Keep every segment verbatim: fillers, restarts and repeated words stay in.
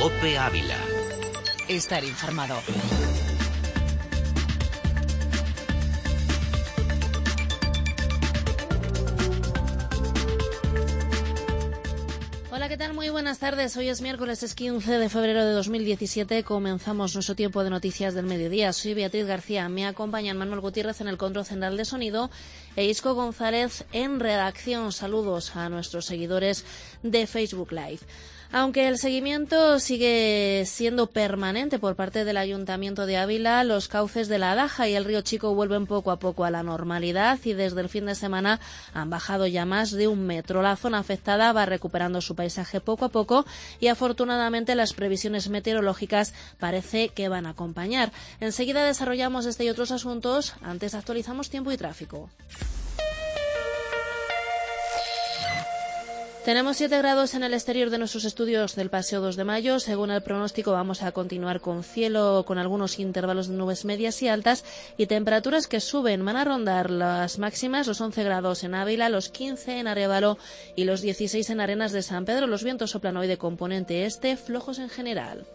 COPE Ávila. Estar informado. Hola, ¿qué tal? Muy buenas tardes. Hoy es miércoles, es quince de febrero de dos mil diecisiete. Comenzamos nuestro tiempo de noticias del mediodía. Soy Beatriz García. Me acompañan Manuel Gutiérrez en el control central de sonido e Isco González en redacción. Saludos a nuestros seguidores de Facebook Live. Aunque el seguimiento sigue siendo permanente por parte del Ayuntamiento de Ávila, los cauces de la Adaja y el río Chico vuelven poco a poco a la normalidad y desde el fin de semana han bajado ya más de un metro. La zona afectada va recuperando su paisaje poco a poco y afortunadamente las previsiones meteorológicas parece que van a acompañar. Enseguida desarrollamos este y otros asuntos. Antes actualizamos tiempo y tráfico. Tenemos siete grados en el exterior de nuestros estudios del Paseo dos de Mayo. Según el pronóstico, vamos a continuar con cielo con algunos intervalos de nubes medias y altas y temperaturas que suben. Van a rondar las máximas, los once grados en Ávila, los quince en Arévalo y los dieciséis en Arenas de San Pedro. Los vientos soplan hoy de componente este, flojos en general.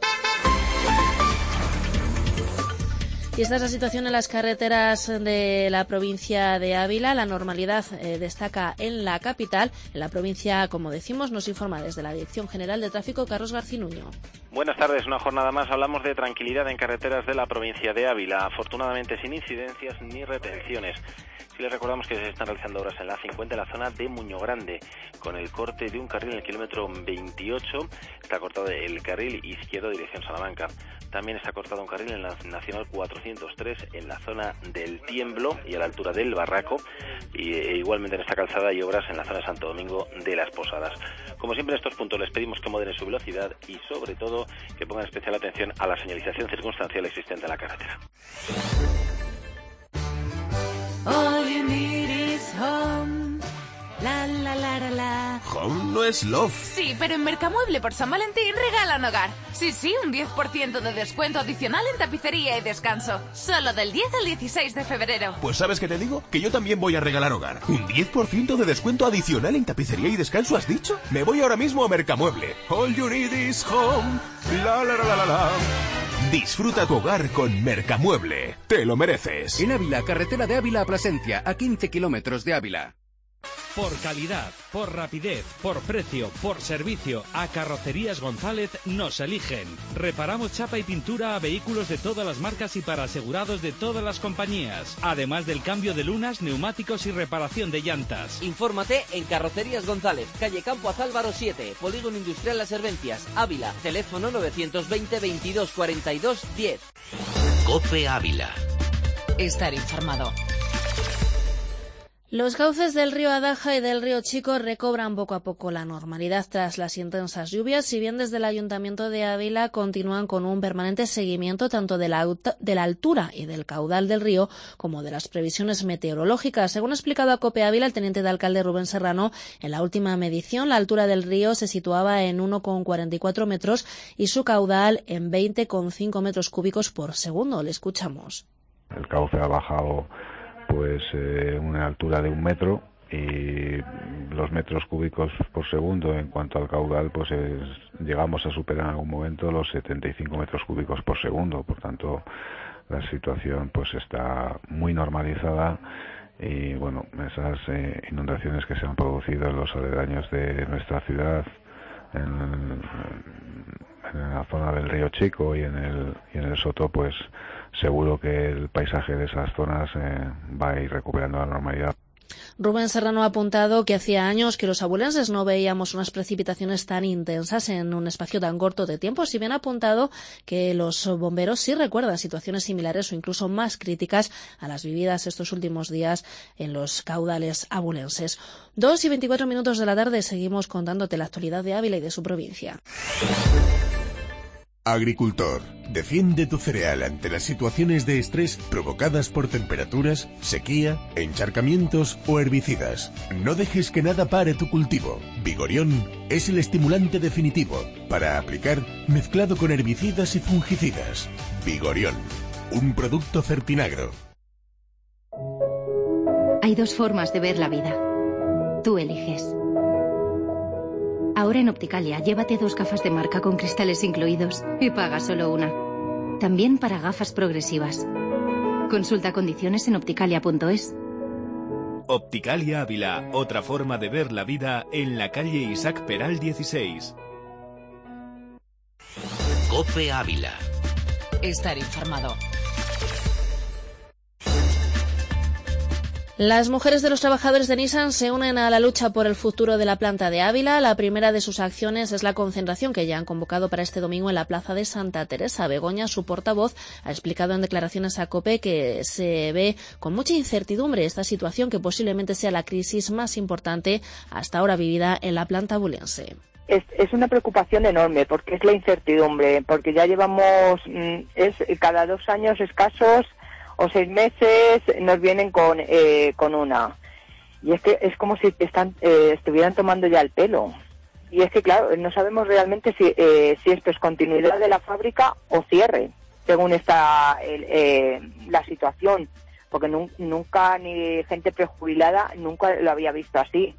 Y esta es la situación en las carreteras de la provincia de Ávila. La normalidad eh, destaca en la capital. En la provincia, como decimos, nos informa desde la Dirección General de Tráfico Carlos Garcinuño. Buenas tardes, una jornada más. Hablamos de tranquilidad en carreteras de la provincia de Ávila. Afortunadamente sin incidencias ni retenciones. Sí les recordamos que se están realizando obras en la cincuenta en la zona de Muño Grande, con el corte de un carril en el kilómetro veintiocho. Está cortado el carril izquierdo dirección Salamanca. También está cortado un carril en la Nacional cuatrocientos tres en la zona del Tiemblo y a la altura del Barraco. Y e igualmente en esta calzada hay obras en la zona de Santo Domingo de las Posadas. Como siempre en estos puntos les pedimos que moderen su velocidad y sobre todo que pongan especial atención a la señalización circunstancial existente en la carretera. All you need is home. La la la la la. Home no es love. Sí, pero en Mercamueble por San Valentín regalan hogar. Sí, sí, un diez por ciento de descuento adicional en tapicería y descanso. Solo del diez al dieciséis de febrero. Pues ¿sabes qué te digo? Que yo también voy a regalar hogar. ¿Un diez por ciento de descuento adicional en tapicería y descanso has dicho? Me voy ahora mismo a Mercamueble. All you need is home. La la la la la la. Disfruta tu hogar con Mercamueble. Te lo mereces. En Ávila, carretera de Ávila a Plasencia, a quince kilómetros de Ávila. Por calidad, por rapidez, por precio, por servicio, a Carrocerías González nos eligen. Reparamos chapa y pintura a vehículos de todas las marcas y para asegurados de todas las compañías. Además del cambio de lunas, neumáticos y reparación de llantas. Infórmate en Carrocerías González, calle Campo Azálvaro siete, Polígono Industrial Las Servencias, Ávila. Teléfono novecientos veinte veintidós cuarenta y dos diez. COPE Ávila. Estar informado. Los cauces del río Adaja y del río Chico recobran poco a poco la normalidad tras las intensas lluvias, si bien desde el Ayuntamiento de Ávila continúan con un permanente seguimiento tanto de la, de la altura y del caudal del río como de las previsiones meteorológicas. Según ha explicado a COPE Ávila el teniente de alcalde Rubén Serrano, en la última medición la altura del río se situaba en uno coma cuarenta y cuatro metros y su caudal en veinte coma cinco metros cúbicos por segundo. Le escuchamos. El cauce ha bajado pues eh, una altura de un metro y los metros cúbicos por segundo en cuanto al caudal pues es, llegamos a superar en algún momento los setenta y cinco metros cúbicos por segundo. Por tanto la situación pues está muy normalizada y bueno, esas eh, inundaciones que se han producido en los aledaños de nuestra ciudad, en, en la zona del río Chico y en el, y en el Soto, pues seguro que el paisaje de esas zonas eh, va a ir recuperando la normalidad. Rubén Serrano ha apuntado que hacía años que los abulenses no veíamos unas precipitaciones tan intensas en un espacio tan corto de tiempo, si bien ha apuntado que los bomberos sí recuerdan situaciones similares o incluso más críticas a las vividas estos últimos días en los caudales abulenses. Dos y veinticuatro minutos de la tarde seguimos contándote la actualidad de Ávila y de su provincia. Agricultor, defiende tu cereal ante las situaciones de estrés provocadas por temperaturas, sequía, encharcamientos o herbicidas. No dejes que nada pare tu cultivo. Vigorión es el estimulante definitivo para aplicar mezclado con herbicidas y fungicidas. Vigorión, un producto Certinagro. Hay dos formas de ver la vida. Tú eliges. Ahora en Opticalia, llévate dos gafas de marca con cristales incluidos y paga solo una. También para gafas progresivas. Consulta condiciones en opticalia punto es. Opticalia Ávila, otra forma de ver la vida en la calle Isaac Peral dieciséis. COPE Ávila. Estar informado. Las mujeres de los trabajadores de Nissan se unen a la lucha por el futuro de la planta de Ávila. La primera de sus acciones es la concentración que ya han convocado para este domingo en la plaza de Santa Teresa. Begoña, su portavoz, ha explicado en declaraciones a COPE que se ve con mucha incertidumbre esta situación, que posiblemente sea la crisis más importante hasta ahora vivida en la planta abulense. Es, es una preocupación enorme porque es la incertidumbre, porque ya llevamos es cada dos años escasos o seis meses nos vienen con eh, con una, y es que es como si están eh, estuvieran tomando ya el pelo, y es que claro, no sabemos realmente si eh, si esto es continuidad de la fábrica o cierre, según está el, eh, la situación, porque nu- nunca ni gente prejubilada nunca lo había visto así.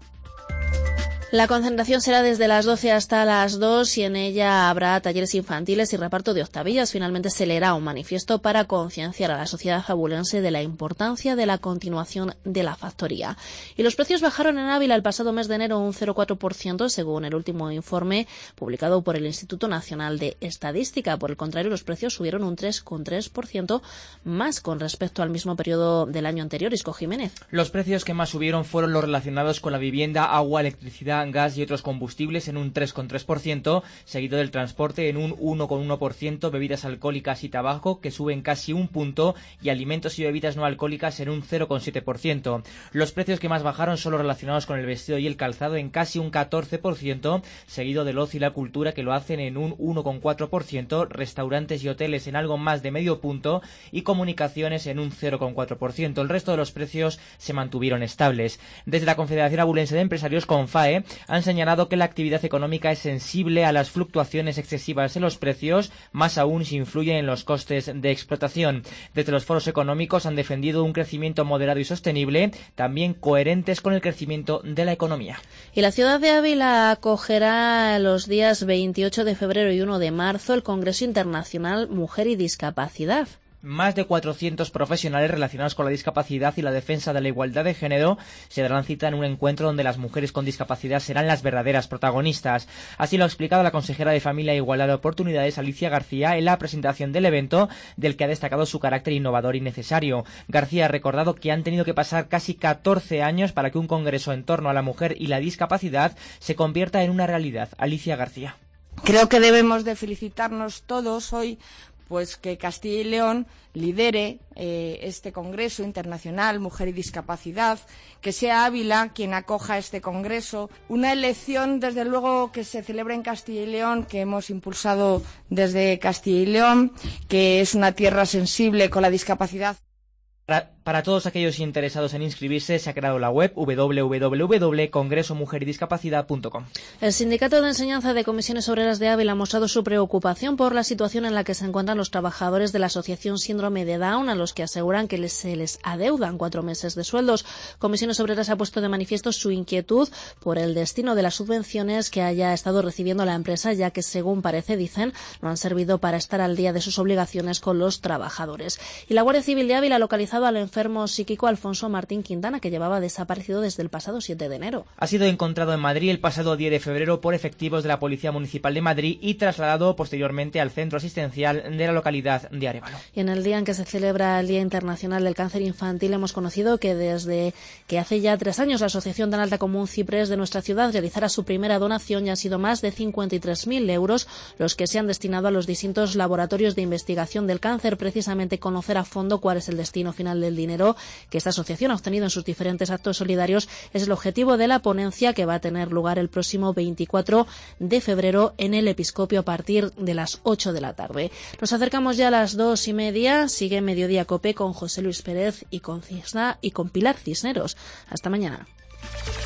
La concentración será desde las doce hasta las dos y en ella habrá talleres infantiles y reparto de octavillas. Finalmente se leerá un manifiesto para concienciar a la sociedad abulense de la importancia de la continuación de la factoría. Y los precios bajaron en Ávila el pasado mes de enero un cero coma cuatro por ciento, según el último informe publicado por el Instituto Nacional de Estadística. Por el contrario, los precios subieron un tres coma tres por ciento más con respecto al mismo periodo del año anterior. Isco Jiménez. Los precios que más subieron fueron los relacionados con la vivienda, agua, electricidad, gas y otros combustibles en un tres coma tres por ciento, seguido del transporte en un uno coma uno por ciento, bebidas alcohólicas y tabaco que suben casi un punto y alimentos y bebidas no alcohólicas en un cero coma siete por ciento. Los precios que más bajaron son los relacionados con el vestido y el calzado en casi un catorce por ciento, seguido del ocio y la cultura que lo hacen en un uno coma cuatro por ciento, restaurantes y hoteles en algo más de medio punto y comunicaciones en un cero coma cuatro por ciento. El resto de los precios se mantuvieron estables. Desde la Confederación Abulense de Empresarios, CONFAE, han señalado que la actividad económica es sensible a las fluctuaciones excesivas en los precios, más aún si influyen en los costes de explotación. Desde los foros económicos han defendido un crecimiento moderado y sostenible, también coherentes con el crecimiento de la economía. Y la ciudad de Ávila acogerá los días veintiocho de febrero y uno de marzo el Congreso Internacional Mujer y Discapacidad. Más de cuatrocientos profesionales relacionados con la discapacidad y la defensa de la igualdad de género se darán cita en un encuentro donde las mujeres con discapacidad serán las verdaderas protagonistas. Así lo ha explicado la consejera de Familia e Igualdad de Oportunidades, Alicia García, en la presentación del evento, del que ha destacado su carácter innovador y necesario. García ha recordado que han tenido que pasar casi catorce años para que un congreso en torno a la mujer y la discapacidad se convierta en una realidad. Alicia García. Creo que debemos de felicitarnos todos hoy, pues que Castilla y León lidere eh, este Congreso Internacional Mujer y Discapacidad, que sea Ávila quien acoja este Congreso. Una elección, desde luego, que se celebra en Castilla y León, que hemos impulsado desde Castilla y León, que es una tierra sensible con la discapacidad. Para, para todos aquellos interesados en inscribirse, se ha creado la web doble u doble u doble u punto congreso mujer y discapacidad punto com. El Sindicato de Enseñanza de Comisiones Obreras de Ávila ha mostrado su preocupación por la situación en la que se encuentran los trabajadores de la Asociación Síndrome de Down, a los que aseguran que les, se les adeudan cuatro meses de sueldos. Comisiones Obreras ha puesto de manifiesto su inquietud por el destino de las subvenciones que haya estado recibiendo la empresa, ya que, según parece, dicen, no han servido para estar al día de sus obligaciones con los trabajadores. Y la Guardia Civil de Ávila ha localizado al enfermo psíquico Alfonso Martín Quintana, que llevaba desaparecido desde el pasado siete de enero. Ha sido encontrado en Madrid el pasado diez de febrero por efectivos de la Policía Municipal de Madrid y trasladado posteriormente al centro asistencial de la localidad de Arévalo. Y en el día en que se celebra el Día Internacional del Cáncer Infantil, hemos conocido que desde que hace ya tres años la Asociación tan alta como un ciprés de nuestra ciudad realizara su primera donación, ya han sido más de cincuenta y tres mil euros los que se han destinado a los distintos laboratorios de investigación del cáncer. Precisamente conocer a fondo cuál es el destino final del dinero que esta asociación ha obtenido en sus diferentes actos solidarios es el objetivo de la ponencia, que va a tener lugar el próximo veinticuatro de febrero en el Episcopio a partir de las ocho de la tarde. Nos acercamos ya a las dos y media. Sigue Mediodía Cope con José Luis Pérez y con, Cisna, y con Pilar Cisneros. Hasta mañana.